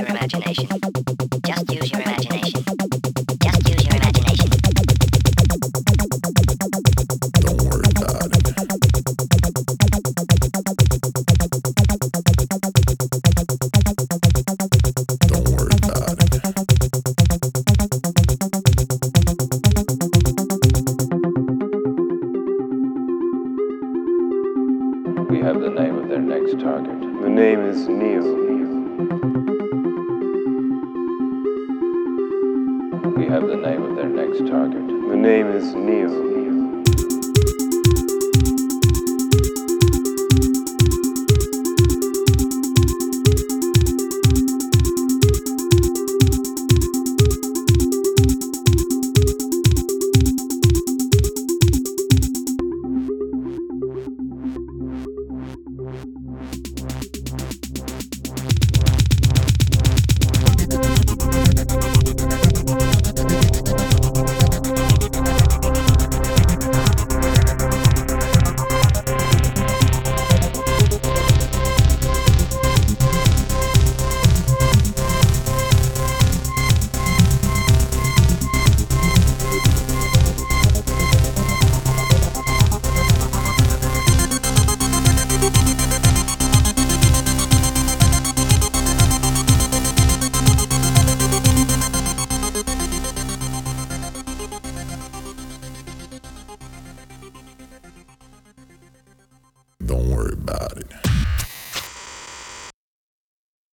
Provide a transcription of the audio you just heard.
your imagination. Just use your imagination. Just use your imagination. Don't worry about it. Don't worry about it. We have the name of their next target. The name is Neil. We have the name of their next target. The name is Neil.